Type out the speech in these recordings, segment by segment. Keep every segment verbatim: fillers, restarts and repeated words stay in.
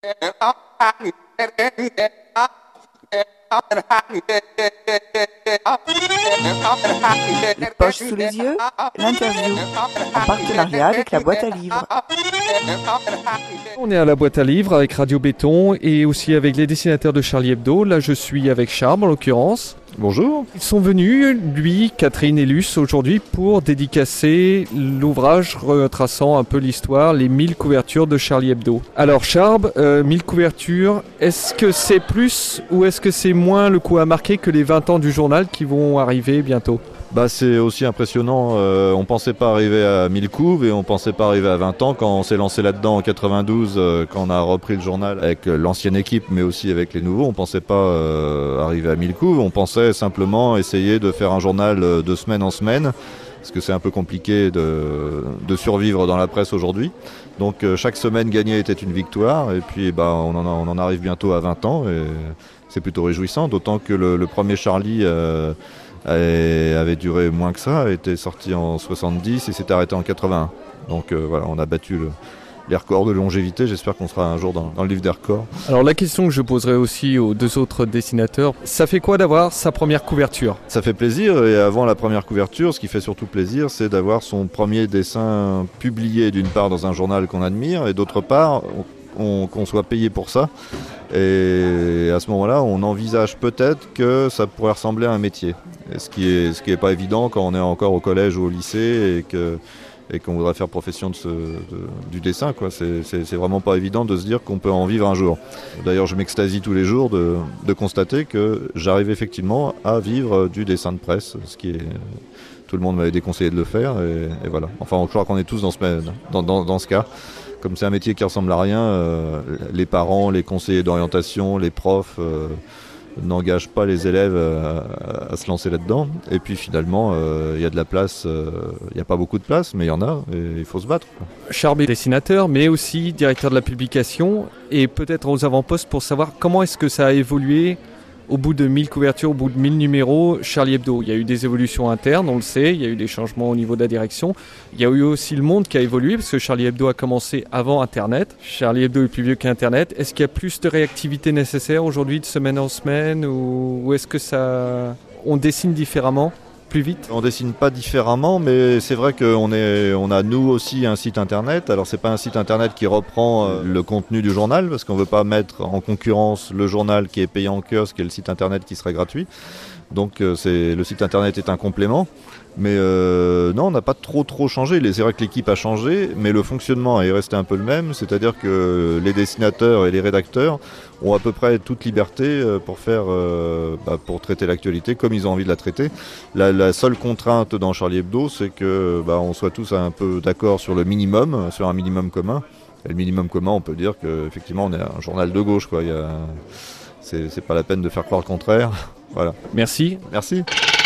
Les poches sous les yeux, l'interview, en partenariat avec la boîte à livres. On est à la boîte à livres avec Radio Béton et aussi avec les dessinateurs de Charlie Hebdo. Là, je suis avec Charles en l'occurrence. Bonjour. Ils sont venus, lui, Catherine et Luce, aujourd'hui pour dédicacer l'ouvrage retraçant un peu l'histoire, les mille couvertures de Charlie Hebdo. Alors Charles, euh, mille couvertures, est-ce que c'est plus ou est-ce que c'est moins le coup à marquer que les vingt ans du journal qui vont arriver bientôt ? Bah, c'est aussi impressionnant, euh, on pensait pas arriver à mille couves et on pensait pas arriver à vingt ans quand on s'est lancé là-dedans en quatre-vingt-douze, euh, quand on a repris le journal avec l'ancienne équipe mais aussi avec les nouveaux. On pensait pas euh, arriver à mille couves, on pensait simplement essayer de faire un journal de semaine en semaine parce que c'est un peu compliqué de, de survivre dans la presse aujourd'hui. Donc euh, chaque semaine gagnée était une victoire et puis bah, on, en a, on en arrive bientôt à vingt ans et c'est plutôt réjouissant, d'autant que le, le premier Charlie euh, avait duré moins que ça, était sorti en soixante-dix et s'est arrêté en quatre-vingt-un. Donc euh, voilà, on a battu le, les records de longévité. J'espère qu'on sera un jour dans, dans le livre des records. Alors la question que je poserai aussi aux deux autres dessinateurs, ça fait quoi d'avoir sa première couverture ? Ça fait plaisir et avant la première couverture, ce qui fait surtout plaisir, c'est d'avoir son premier dessin publié d'une part dans un journal qu'on admire et d'autre part on, qu'on soit payé pour ça. Et à ce moment-là, on envisage peut-être que ça pourrait ressembler à un métier. Et ce qui est, ce qui est pas évident quand on est encore au collège ou au lycée et, que, et qu'on voudrait faire profession de ce, de, du dessin, quoi. C'est, c'est, c'est vraiment pas évident de se dire qu'on peut en vivre un jour. D'ailleurs, je m'extasie tous les jours de, de constater que j'arrive effectivement à vivre du dessin de presse, ce qui est... Tout le monde m'avait déconseillé de le faire et, et voilà. Enfin, je crois qu'on est tous dans ce, dans, dans, dans ce cas. Comme c'est un métier qui ressemble à rien, euh, les parents, les conseillers d'orientation, les profs euh, n'engagent pas les élèves à, à se lancer là-dedans. Et puis finalement, il euh, y a de la place, il euh, n'y a pas beaucoup de place, mais il y en a et il faut se battre. Charles est dessinateur, mais aussi directeur de la publication et peut-être aux avant-postes pour savoir comment est-ce que ça a évolué au bout de mille couvertures, au bout de mille numéros, Charlie Hebdo. Il y a eu des évolutions internes, on le sait, il y a eu des changements au niveau de la direction. Il y a eu aussi le monde qui a évolué, parce que Charlie Hebdo a commencé avant Internet. Charlie Hebdo est plus vieux qu'Internet. Est-ce qu'il y a plus de réactivité nécessaire aujourd'hui, de semaine en semaine, ou, ou est-ce que ça, on dessine différemment ? Plus vite. On dessine pas différemment, mais c'est vrai qu'on est, on a nous aussi un site internet. Alors c'est pas un site internet qui reprend euh, le contenu du journal, parce qu'on veut pas mettre en concurrence le journal qui est payant en kiosque et le site internet qui serait gratuit. Donc euh, c'est, le site internet est un complément. Mais euh, non, on n'a pas trop trop changé. C'est vrai que l'équipe a changé, mais le fonctionnement est resté un peu le même. C'est-à-dire que les dessinateurs et les rédacteurs ont à peu près toute liberté pour faire, euh, bah, pour traiter l'actualité comme ils ont envie de la traiter. La, la seule contrainte dans Charlie Hebdo, c'est que bah, on soit tous un peu d'accord sur le minimum, sur un minimum commun. Et le minimum commun, on peut dire qu'effectivement, on est un journal de gauche, quoi. Il y a, c'est, c'est pas la peine de faire croire le contraire. Voilà. Merci. Merci.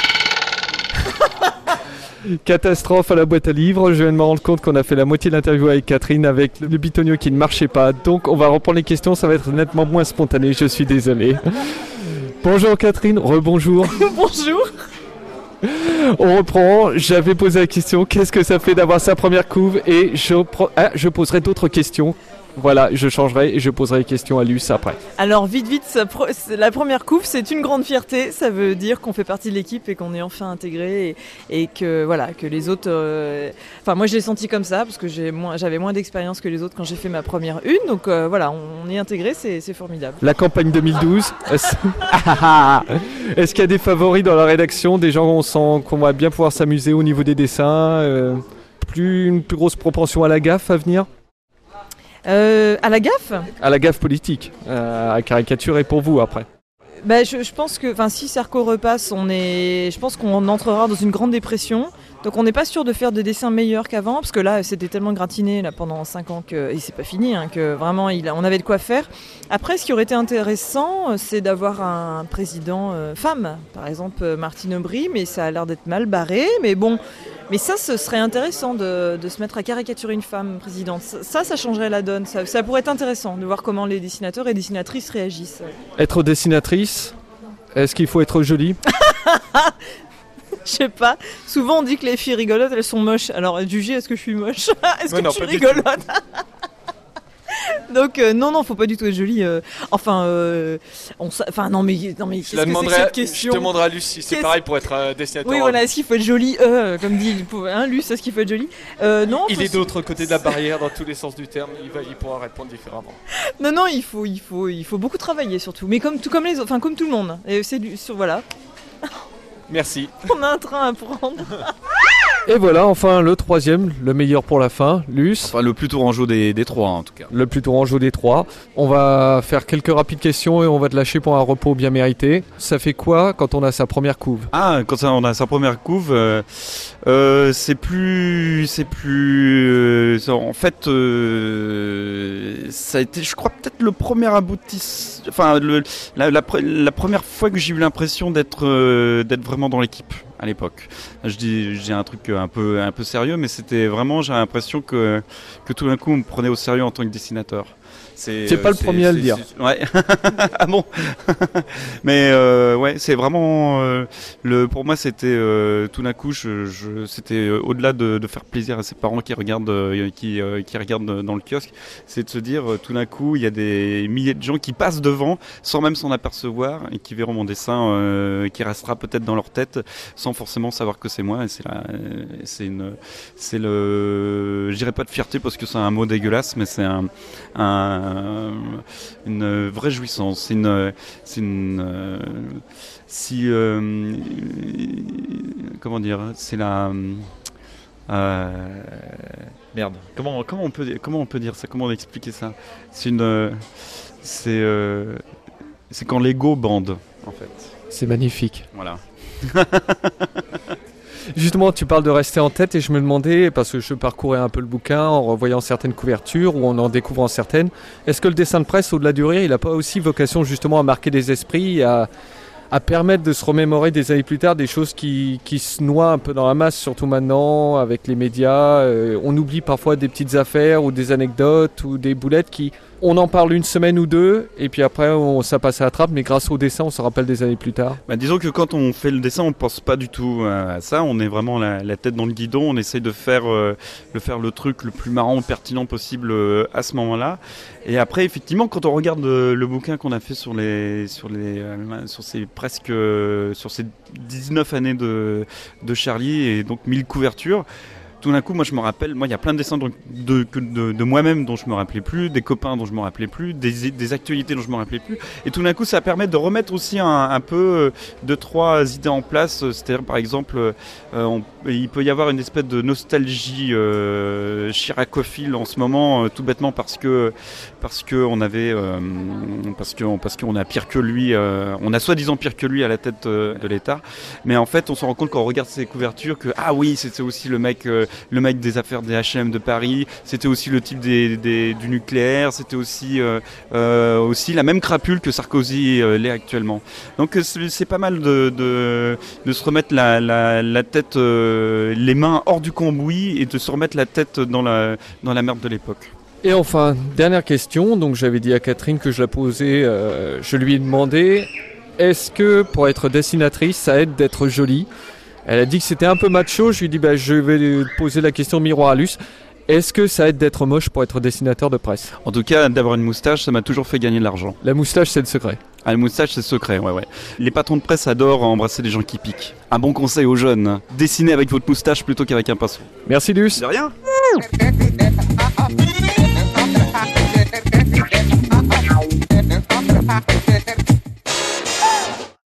Catastrophe à la boîte à livres, je viens de me rendre compte qu'on a fait la moitié de l'interview avec Catherine avec le bitonio qui ne marchait pas, donc on va reprendre les questions, ça va être nettement moins spontané, je suis désolé. Bonjour Catherine, rebonjour. Bonjour. On reprend, j'avais posé la question, qu'est-ce que ça fait d'avoir sa première couve et je, pro- ah, je poserai d'autres questions. Voilà, je changerai et je poserai des questions à Luce après. Alors vite vite, ça pro- la première couve c'est une grande fierté, ça veut dire qu'on fait partie de l'équipe et qu'on est enfin intégré et, et que voilà, que les autres... Euh... Enfin moi je l'ai senti comme ça parce que j'ai moins, j'avais moins d'expérience que les autres quand j'ai fait ma première une, donc euh, voilà, on est intégré, c'est, c'est formidable. La campagne deux mille douze, est-ce... est-ce qu'il y a des favoris dans la rédaction, des gens où on sent qu'on va bien pouvoir s'amuser au niveau des dessins, euh, plus, une plus grosse propension à la gaffe à venir ? Euh, à la gaffe ? À la gaffe politique, euh, à caricature et pour vous après. Bah, je, je pense que si Sarko repasse, on est, je pense qu'on entrera dans une grande dépression. Donc on n'est pas sûr de faire des dessins meilleurs qu'avant, parce que là c'était tellement gratiné là, pendant cinq ans, que, et c'est pas fini, hein, que vraiment il a, on avait de quoi faire. Après, ce qui aurait été intéressant, c'est d'avoir un président euh, femme, par exemple Martine Aubry, mais ça a l'air d'être mal barré, mais bon... Mais ça, ce serait intéressant de, de se mettre à caricaturer une femme présidente. Ça, ça changerait la donne. Ça, ça pourrait être intéressant de voir comment les dessinateurs et dessinatrices réagissent. Être dessinatrice, est-ce qu'il faut être jolie ? Je sais pas. Souvent, on dit que les filles rigolotes, elles sont moches. Alors, juger, est-ce que je suis moche ? Est-ce ouais, que non, je suis rigolote ? Donc euh, non, non, faut pas du tout être joli. euh, enfin, euh, on, sa- enfin non, mais non, mais Je, qu'est-ce la que c'est que demanderai, cette je question demanderai à Lucie, c'est Qu'est-ce- pareil pour être euh, dessinateur. Oui, voilà, est-ce qu'il faut être joli euh, Comme dit, le pauvre- hein, Luce, est-ce qu'il faut être joli euh, Non, Il faut- est de l'autre côté de la barrière dans tous les sens du terme, il, va, il pourra répondre différemment. non, non, il faut, il faut, il faut beaucoup travailler surtout. Mais comme tout, comme les, autres- enfin comme tout le monde. Et c'est du, sur, voilà, Merci. on a un train à prendre. Et voilà, enfin le troisième, le meilleur pour la fin, Luce. Enfin, le plus tourangeau des, des trois, en tout cas. Le plus tourangeau des trois. On va faire quelques rapides questions et on va te lâcher pour un repos bien mérité. Ça fait quoi quand on a sa première couve? Ah, quand on a sa première couve, euh, euh, c'est plus, c'est plus, euh, ça, en fait, euh, ça a été, je crois, peut-être le premier aboutissement, enfin, le, la, la, pre- la première fois que j'ai eu l'impression d'être, euh, d'être vraiment dans l'équipe à l'époque. Je dis, j'ai un truc un peu, un peu sérieux, mais c'était vraiment, j'ai l'impression que, que tout d'un coup, on me prenait au sérieux en tant que dessinateur. C'est T'es pas le premier à le dire. Ouais. Ah bon. Mais euh, ouais, c'est vraiment euh, le. Pour moi, c'était euh, tout d'un coup, je, je, c'était euh, au-delà de, de faire plaisir à ses parents qui regardent, euh, qui, euh, qui regardent dans le kiosque, c'est de se dire euh, tout d'un coup, il y a des milliers de gens qui passent devant sans même s'en apercevoir et qui verront mon dessin, euh, qui restera peut-être dans leur tête sans forcément savoir que c'est moi. Et c'est la, c'est une, c'est le. Je dirais pas de fierté parce que c'est un mot dégueulasse, mais c'est un, un une vraie jouissance. C'est une, c'est une, euh, si, euh, comment dire, c'est la, euh, merde. Comment, comment on peut, comment on peut dire ça? Comment on expliquer ça? C'est une, c'est, euh, c'est quand l'ego bande, en fait. C'est magnifique. Voilà. Justement, tu parles de rester en tête et je me demandais, parce que je parcourais un peu le bouquin en revoyant certaines couvertures ou en en découvrant certaines, est-ce que le dessin de presse, au-delà du rire, il n'a pas aussi vocation justement à marquer des esprits, à, à permettre de se remémorer des années plus tard des choses qui, qui se noient un peu dans la masse, surtout maintenant avec les médias. Euh, on oublie parfois des petites affaires ou des anecdotes ou des boulettes qui... On en parle une semaine ou deux, et puis après on, ça passe à la trappe, mais grâce au dessin, on se rappelle des années plus tard. Bah, disons que quand on fait le dessin, on ne pense pas du tout à ça. On est vraiment la, la tête dans le guidon. On essaye de faire, euh, de faire le truc le plus marrant, pertinent possible euh, à ce moment-là. Et après, effectivement, quand on regarde euh, le bouquin qu'on a fait sur les, sur les, euh, sur ces presque, euh, sur ces dix-neuf années de, de Charlie et donc mille couvertures. Tout d'un coup, moi je me rappelle, moi il y a plein de dessins de, de, de, de moi-même dont je me rappelais plus, des copains dont je me rappelais plus, des, des actualités dont je me rappelais plus. Et tout d'un coup, ça permet de remettre aussi un, un peu deux, trois idées en place. C'est-à-dire, par exemple, euh, on, il peut y avoir une espèce de nostalgie euh, chiracophile en ce moment, euh, tout bêtement parce que parce que on avait, euh, parce que parce qu'on a pire que lui, euh, on a soi-disant pire que lui à la tête euh, de l'État. Mais en fait, on se rend compte quand on regarde ses couvertures que ah oui, c'était aussi le mec. Euh, le mec des affaires des H et M de Paris, c'était aussi le type des, des, du nucléaire, c'était aussi, euh, euh, aussi la même crapule que Sarkozy euh, l'est actuellement. Donc c'est, c'est pas mal de, de, de se remettre la, la, la tête, euh, les mains hors du cambouis et de se remettre la tête dans la, dans la merde de l'époque. Et enfin, dernière question, donc j'avais dit à Catherine que je la posais, euh, je lui ai demandé, est-ce que pour être dessinatrice, ça aide d'être jolie ? Elle a dit que c'était un peu macho, je lui ai dit bah, je vais poser la question miroir à Luce. Est-ce que ça aide d'être moche pour être dessinateur de presse ? En tout cas, d'avoir une moustache, ça m'a toujours fait gagner de l'argent. La moustache, c'est le secret. Ah, la moustache, c'est secret, ouais, ouais. Les patrons de presse adorent embrasser les gens qui piquent. Un bon conseil aux jeunes, dessinez avec votre moustache plutôt qu'avec un pinceau. Merci Luce. De rien.